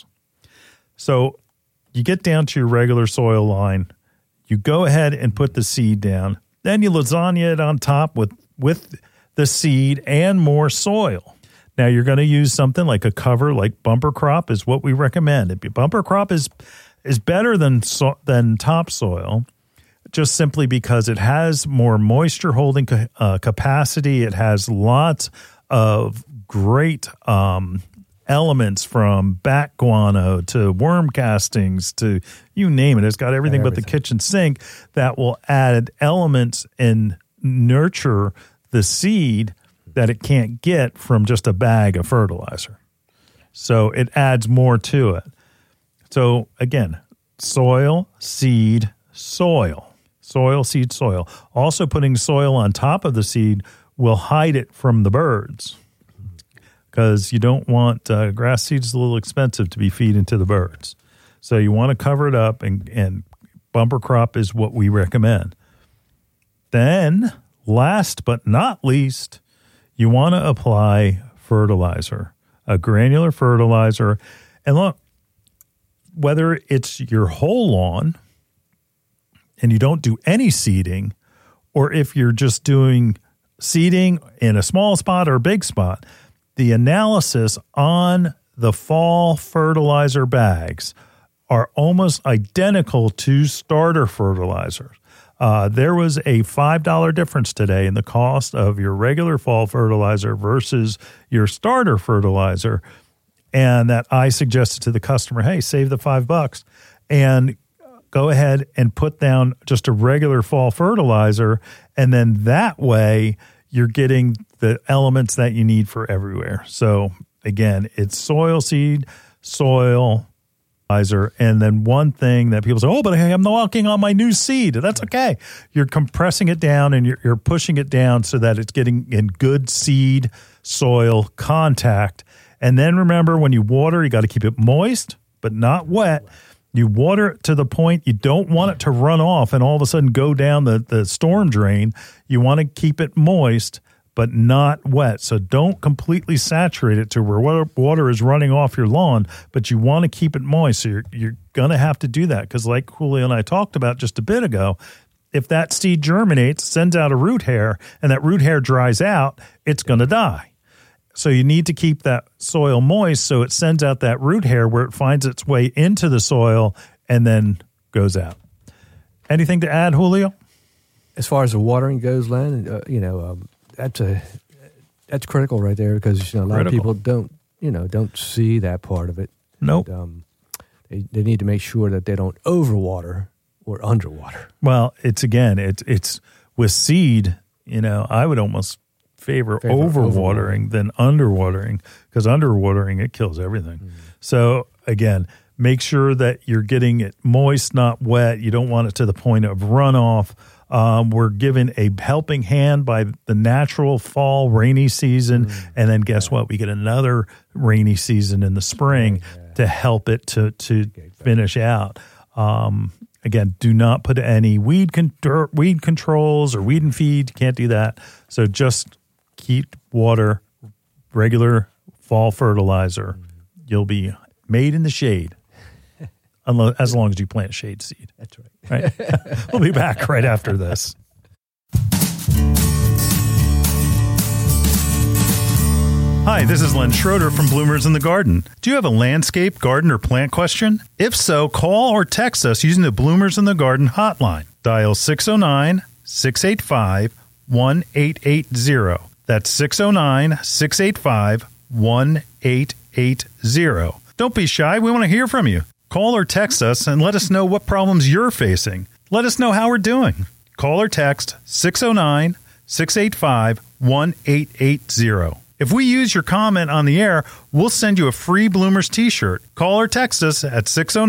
So you get down to your regular soil line, you go ahead and put the seed down, then you lasagna it on top with the seed and more soil. Now you're going to use something like a cover, like bumper crop is what we recommend. If your bumper crop is better than topsoil, just simply because it has more moisture holding capacity. It has lots of great elements, from bat guano to worm castings to you name it. It's got everything but the kitchen sink that will add elements and nurture the seed that it can't get from just a bag of fertilizer. So it adds more to it. So again, soil, seed, soil. Soil, seed, soil. Also putting soil on top of the seed will hide it from the birds, because you don't want grass seeds a little expensive to be feeding to the birds. So you want to cover it up, and bumper crop is what we recommend. Then, last but not least, you want to apply fertilizer, a granular fertilizer. And look, whether it's your whole lawn and you don't do any seeding, or if you're just doing seeding in a small spot or a big spot, the analysis on the fall fertilizer bags are almost identical to starter fertilizers. There was a $5 difference today in the cost of your regular fall fertilizer versus your starter fertilizer. And that I suggested to the customer, hey, save the $5 and go ahead and put down just a regular fall fertilizer. And then that way you're getting the elements that you need for everywhere. So again, it's soil seed, soil, fertilizer, and then one thing that people say, oh, but I'm walking on my new seed. That's okay. You're compressing it down and you're pushing it down so that it's getting in good seed soil contact. And then remember, when you water, you got to keep it moist, but not wet. You water it to the point you don't want it to run off and all of a sudden go down the storm drain. You want to keep it moist, but not wet. So don't completely saturate it to where water is running off your lawn, but you want to keep it moist. So you're going to have to do that because like Julio and I talked about just a bit ago, if that seed germinates, sends out a root hair, and that root hair dries out, it's going to die. So you need to keep that soil moist so it sends out that root hair where it finds its way into the soil and then goes out. Anything to add, Julio? As far as the watering goes, Len, that's critical right there because a lot of people don't see that part of it. Nope. And, they need to make sure that they don't overwater or underwater. Well, it's with seed. I would almost favor overwatering than underwatering because underwatering it kills everything. Mm-hmm. So again, make sure that you're getting it moist, not wet. You don't want it to the point of runoff. We're given a helping hand by the natural fall rainy season. And then guess what? We get another rainy season in the spring to help it to finish out. Again, do not put any weed controls or weed and feed. You can't do that. So just keep water, regular fall fertilizer. You'll be made in the shade. As long as you plant shade seed. That's right. We'll be back right after this. Hi, this is Len Schroeder from Bloomers in the Garden. Do you have a landscape, garden, or plant question? If so, call or text us using the Bloomers in the Garden hotline. Dial 609-685-1880. That's 609-685-1880. Don't be shy. We want to hear from you. Call or text us and let us know what problems you're facing. Let us know how we're doing. Call or text 609-685-1880. If we use your comment on the air, we'll send you a free Bloomers t-shirt. Call or text us at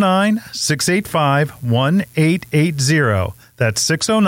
609-685-1880. That's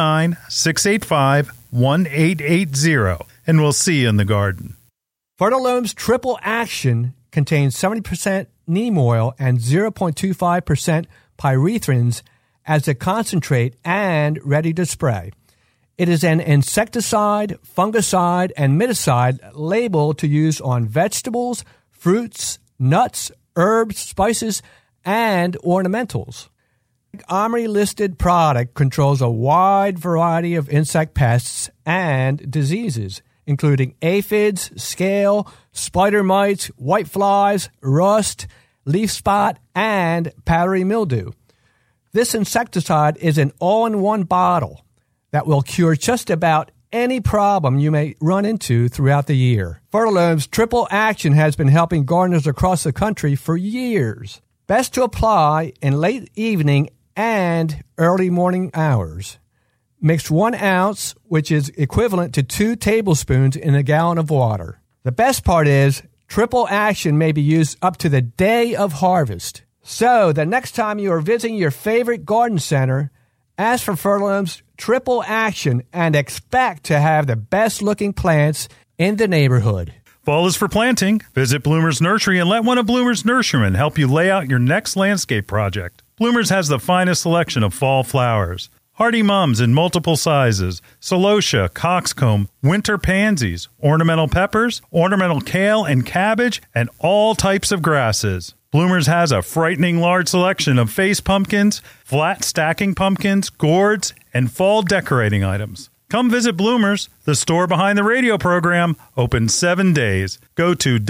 609-685-1880. And we'll see you in the garden. Fertilome's Triple Action contains 70% neem oil and 0.25% pyrethrins as a concentrate and ready to spray. It is an insecticide, fungicide, and miticide labeled to use on vegetables, fruits, nuts, herbs, spices, and ornamentals. OMRI-listed product controls a wide variety of insect pests and diseases, including aphids, scale, spider mites, whiteflies, rust, leaf spot, and powdery mildew. This insecticide is an all-in-one bottle that will cure just about any problem you may run into throughout the year. Fertilome's Triple Action has been helping gardeners across the country for years. Best to apply in late evening and early morning hours. Mix 1 ounce, which is equivalent to 2 tablespoons in a gallon of water. The best part is Triple Action may be used up to the day of harvest. So the next time you are visiting your favorite garden center, ask for Fertilome's Triple Action and expect to have the best looking plants in the neighborhood. Fall is for planting. Visit Bloomers Nursery and let one of Bloomers nurserymen help you lay out your next landscape project. Bloomers has the finest selection of fall flowers. Hardy mums in multiple sizes, celosia, coxcomb, winter pansies, ornamental peppers, ornamental kale and cabbage, and all types of grasses. Bloomers has a frightening large selection of face pumpkins, flat stacking pumpkins, gourds, and fall decorating items. Come visit Bloomers, the store behind the radio program, open 7 days. Go to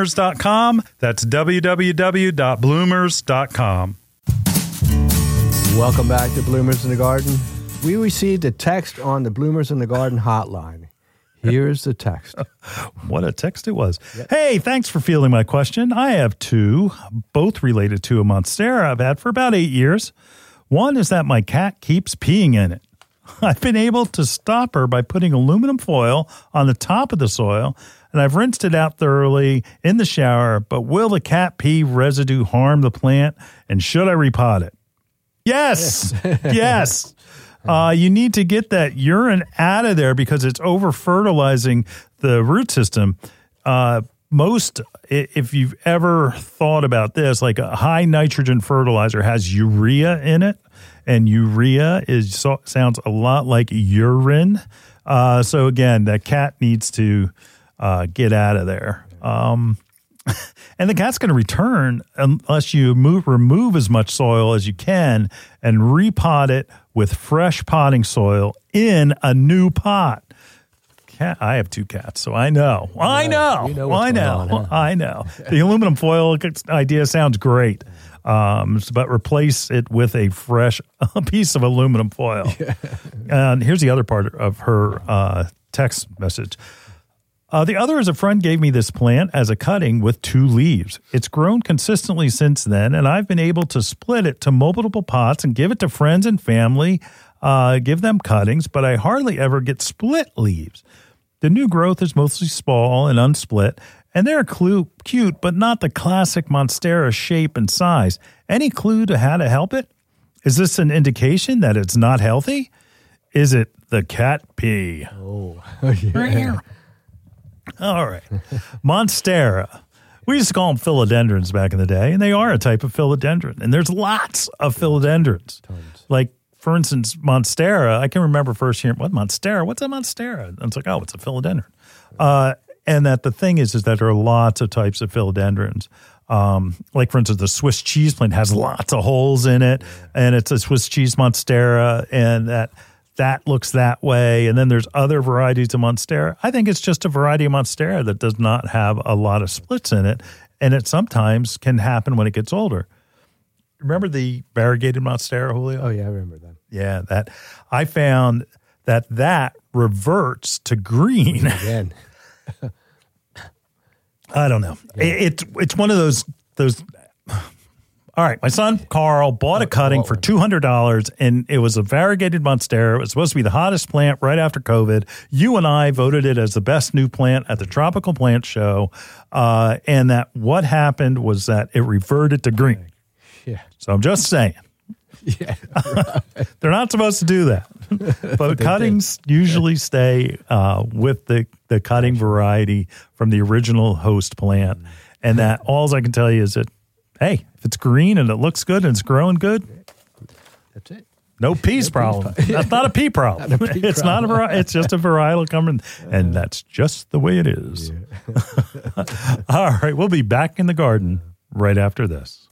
www.bloomers.com. That's www.bloomers.com. Welcome back to Bloomers in the Garden. We received a text on the Bloomers in the Garden hotline. Here's the text. What a text it was. Yep. Hey, thanks for fielding my question. I have two, both related to a Monstera I've had for about 8 years. One is that my cat keeps peeing in it. I've been able to stop her by putting aluminum foil on the top of the soil, and I've rinsed it out thoroughly in the shower, but will the cat pee residue harm the plant, and should I repot it? Yes. Yes. You need to get that urine out of there because it's over-fertilizing the root system. If you've ever thought about this, like a high nitrogen fertilizer has urea in it, and urea sounds a lot like urine. So again, that cat needs to get out of there. And the cat's going to return unless you remove as much soil as you can and repot it with fresh potting soil in a new pot. I have two cats, so I know. I know. The aluminum foil idea sounds great, but replace it with a fresh piece of aluminum foil. Yeah. And here's the other part of her text message. The other is a friend gave me this plant as a cutting with 2 leaves. It's grown consistently since then, and I've been able to split it to multiple pots and give it to friends and family, give them cuttings, but I hardly ever get split leaves. The new growth is mostly small and unsplit, and they're cute, but not the classic Monstera shape and size. Any clue to how to help it? Is this an indication that it's not healthy? Is it the cat pee? Oh, yeah. All right. Monstera. We used to call them philodendrons back in the day, and they are a type of philodendron. And there's lots of philodendrons. Tons. Like, for instance, Monstera, I can remember first hearing, what's a Monstera? And it's like, oh, it's a philodendron. And that the thing is that there are lots of types of philodendrons. Like, for instance, the Swiss cheese plant has lots of holes in it, and it's a Swiss cheese Monstera, and that looks that way. And then there's other varieties of Monstera. I think it's just a variety of Monstera that does not have a lot of splits in it. And it sometimes can happen when it gets older. Remember the variegated Monstera, Julio? Oh, yeah, I remember that. Yeah, that I found that reverts to green. Again. I don't know. Yeah. It's one of those. All right, my son Carl bought a cutting for $200, and it was a variegated Monstera. It was supposed to be the hottest plant right after COVID. You and I voted it as the best new plant at the Tropical Plant Show, and that what happened was that it reverted to green. Yeah. So I'm just saying. Yeah, right. They're not supposed to do that. But cuttings usually stay with the cutting variety from the original host plant, and that all I can tell you is that, hey, if it's green and it looks good and it's growing good, that's it. No peas problem. That's not a pea problem. It's not a it's just a varietal coming, and that's just the way it is. Yeah. All right, we'll be back in the garden right after this.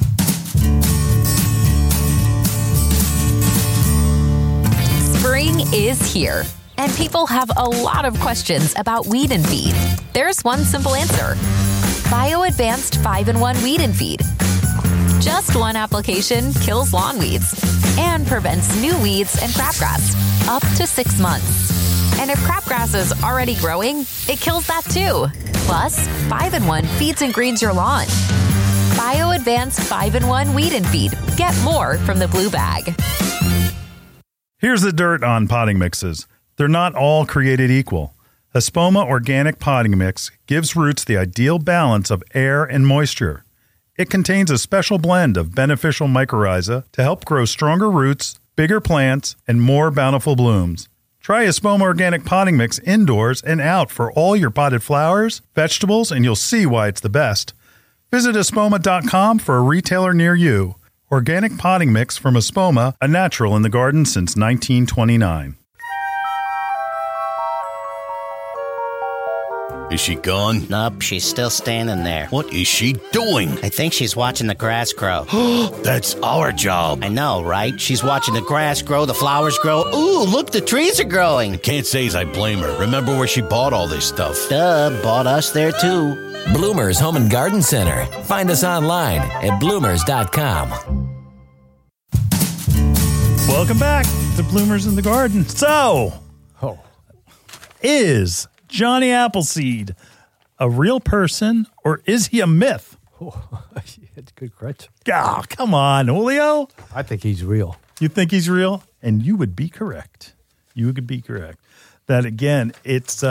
Spring is here, and people have a lot of questions about Weed and Feed. There's one simple answer. Bio Advanced 5-in-1 Weed and Feed. Just one application kills lawn weeds and prevents new weeds and crabgrass up to 6 months. And if crabgrass is already growing, it kills that too. Plus, 5-in-1 feeds and greens your lawn. Bio Advanced 5-in-1 Weed and Feed. Get more from the blue bag. Here's the dirt on potting mixes. They're not all created equal. Espoma Organic Potting Mix gives roots the ideal balance of air and moisture. It contains a special blend of beneficial mycorrhiza to help grow stronger roots, bigger plants, and more bountiful blooms. Try Espoma Organic Potting Mix indoors and out for all your potted flowers, vegetables, and you'll see why it's the best. Visit Espoma.com for a retailer near you. Organic potting mix from Espoma, a natural in the garden since 1929. Is she gone? Nope, she's still standing there. What is she doing? I think she's watching the grass grow. That's our job. I know, right? She's watching the grass grow, the flowers grow. Ooh, look, the trees are growing. Can't say as I blame her. Remember where she bought all this stuff. Duh, bought us there too. Bloomers Home and Garden Center. Find us online at bloomers.com. Welcome back to Bloomers in the Garden. So, is Johnny Appleseed a real person or is he a myth? It's a good question. Oh, come on, Julio. I think he's real. You think he's real? And you would be correct. You would be correct. That again, it's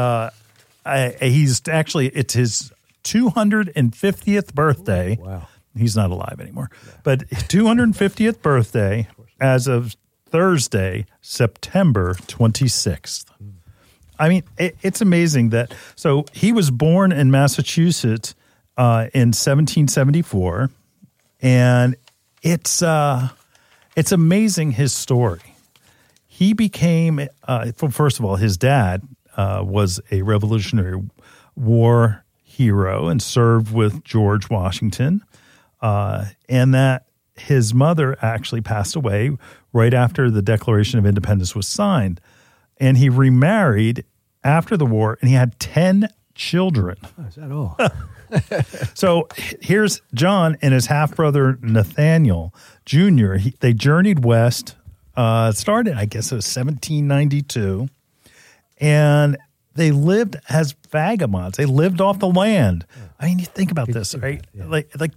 it's his 250th birthday. Wow. He's not alive anymore. But 250th birthday as of Thursday, September 26th. I mean, it's amazing that. So he was born in Massachusetts in 1774, and it's amazing his story. He became, first of all, his dad was a Revolutionary War hero and served with George Washington, and that his mother actually passed away right after the Declaration of Independence was signed. And he remarried after the war, and he had 10 children. Oh, is that all? So here's John and his half-brother Nathaniel Jr. They journeyed west. Started, I guess it was 1792. And they lived as vagabonds. They lived off the land. I mean, you think about this, right? Yeah. Like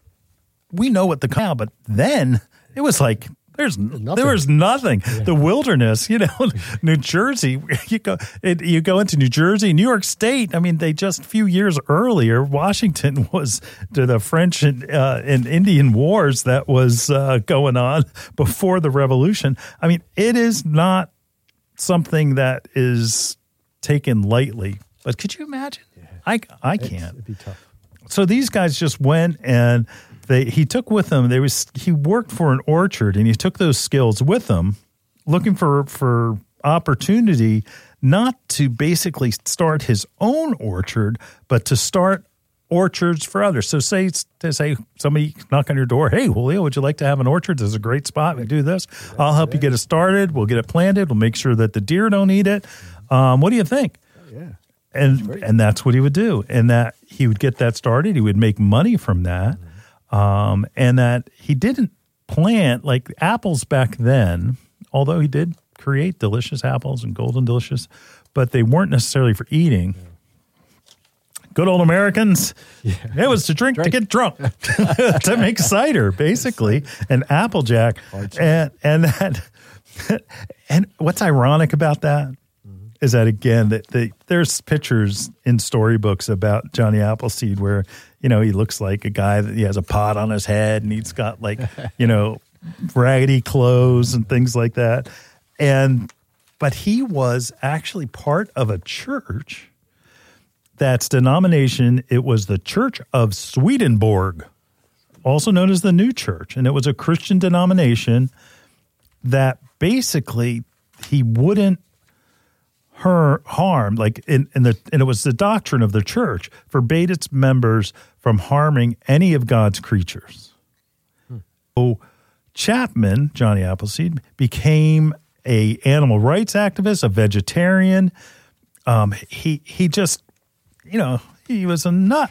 we know what but then it was like there was nothing. Yeah. The wilderness, New Jersey. You go into New Jersey, New York State. I mean, they just a few years earlier, Washington was to the French and Indian Wars that was going on before the Revolution. I mean, it is not something that is taken lightly. But could you imagine? Yeah. I can't. It'd be tough. So these guys just went and he took with him. He worked for an orchard and he took those skills with him, looking for opportunity not to basically start his own orchard, but to start orchards for others. So say somebody knock on your door, hey, Julio, would you like to have an orchard? This is a great spot. We do this. I'll help you get it started. We'll get it planted. We'll make sure that the deer don't eat it. What do you think? Yeah. And that's what he would do. And that he would get that started. He would make money from that. And that he didn't plant like apples back then, although he did create delicious apples and golden delicious, but they weren't necessarily for eating. Yeah. Good old Americans, it was to drink to get drunk, to make cider, basically, and Applejack. And what's ironic about that is that, again, that there's pictures in storybooks about Johnny Appleseed where, he looks like a guy that he has a pot on his head and he's got raggedy clothes and things like that. But he was actually part of a church that's denomination. It was the Church of Swedenborg, also known as the New Church. And it was a Christian denomination that basically he wouldn't harm, and it was the doctrine of the church, forbade its members from harming any of God's creatures. So Chapman, Johnny Appleseed, became a animal rights activist, a vegetarian. He just, he was a nut.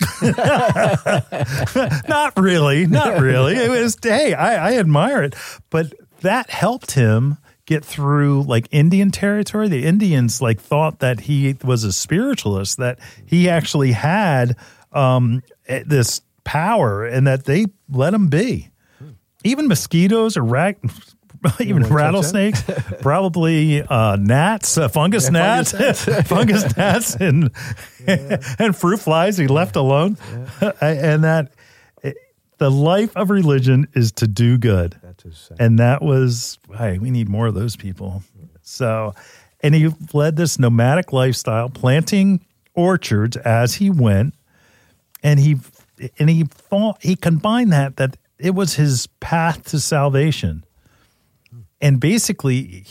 Not really. It was, hey, I admire it. But that helped him get through Indian territory. The Indians thought that he was a spiritualist, that he actually had this power and that they let him be. Even mosquitoes or even rattlesnakes, probably gnats, fungus gnats and fruit flies he left alone. Yeah. And that the life of religion is to do good. And that was, we need more of those people. So, and he led this nomadic lifestyle, planting orchards as he went. And he combined that it was his path to salvation. And basically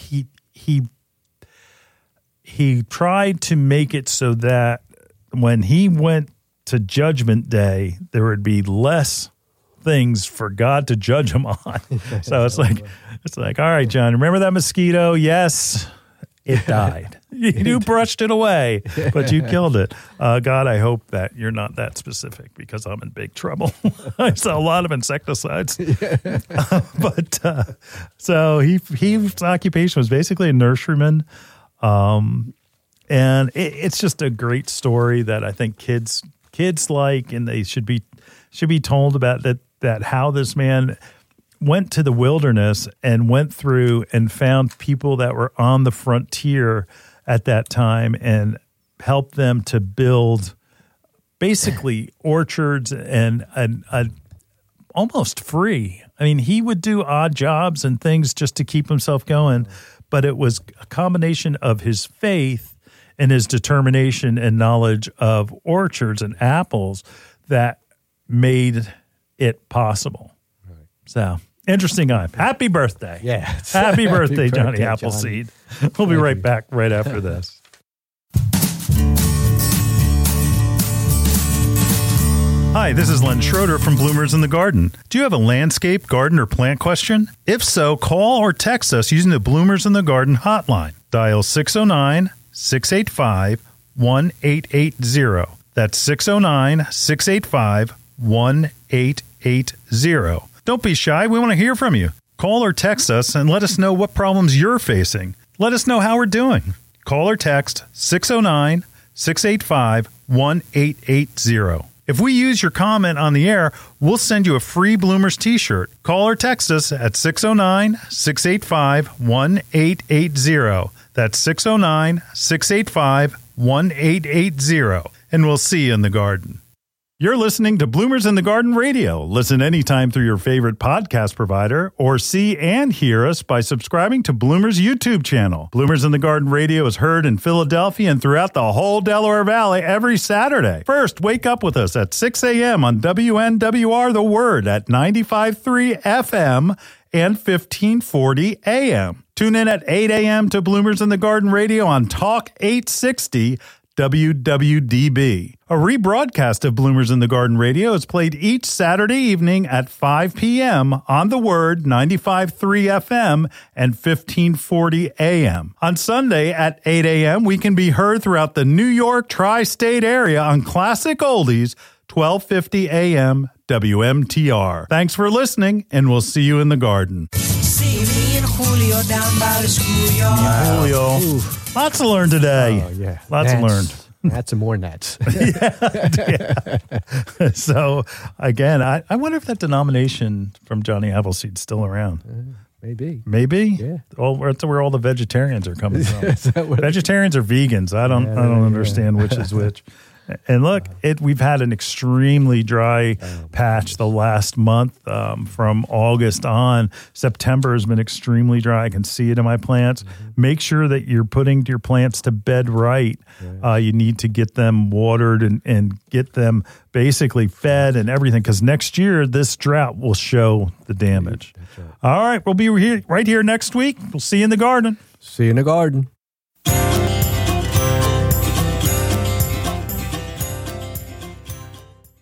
he tried to make it so that when he went to Judgment Day, there would be less things for God to judge him on. So it's like, all right, John, remember that mosquito? Yes, it died. You brushed it away, but you killed it. God, I hope that you're not that specific because I'm in big trouble. I saw a lot of insecticides. So his occupation was basically a nurseryman. And it's just a great story that I think kids like, and they should be told about that how this man went to the wilderness and went through and found people that were on the frontier at that time and helped them to build basically orchards and almost free. I mean, he would do odd jobs and things just to keep himself going, but it was a combination of his faith and his determination and knowledge of orchards and apples that made it possible. Right. So, interesting guy. Happy birthday. Yeah. Happy birthday, Johnny Appleseed. We'll be right back right after this. Hi, this is Len Schroeder from Bloomers in the Garden. Do you have a landscape, garden, or plant question? If so, call or text us using the Bloomers in the Garden hotline. Dial 609-685-1880. That's 609-685-1880. Don't be shy. We want to hear from you. Call or text us and let us know what problems you're facing. Let us know how we're doing. Call or text 609-685-1880. If we use your comment on the air, we'll send you a free Bloomers t-shirt. Call or text us at 609-685-1880. That's 609-685-1880. And we'll see you in the garden. You're listening to Bloomers in the Garden Radio. Listen anytime through your favorite podcast provider or see and hear us by subscribing to Bloomers YouTube channel. Bloomers in the Garden Radio is heard in Philadelphia and throughout the whole Delaware Valley every Saturday. First, wake up with us at 6 a.m. on WNWR The Word at 95.3 FM and 1540 AM. Tune in at 8 a.m. to Bloomers in the Garden Radio on Talk 860 WWDB. A rebroadcast of Bloomers in the Garden Radio is played each Saturday evening at 5 p.m. on The Word, 95.3 FM and 1540 AM. On Sunday at 8 a.m., we can be heard throughout the New York tri-state area on Classic Oldies, 1250 AM WMTR. Thanks for listening, and we'll see you in the garden. See me and Julio down by the schoolyard. Julio. Lots to learn today. Oh, yeah. Lots to learn. Gnats and more gnats. Yeah. So, again, I wonder if that denomination from Johnny Appleseed's still around. Maybe. Yeah. That's where all the vegetarians are coming from. Vegetarians or vegans. I don't understand which is which. And look, we've had an extremely dry patch the last month from August on. September has been extremely dry. I can see it in my plants. Mm-hmm. Make sure that you're putting your plants to bed right. You need to get them watered and get them basically fed and everything, because next year this drought will show the damage. Right. All right, we'll be right here next week. We'll see you in the garden. See you in the garden.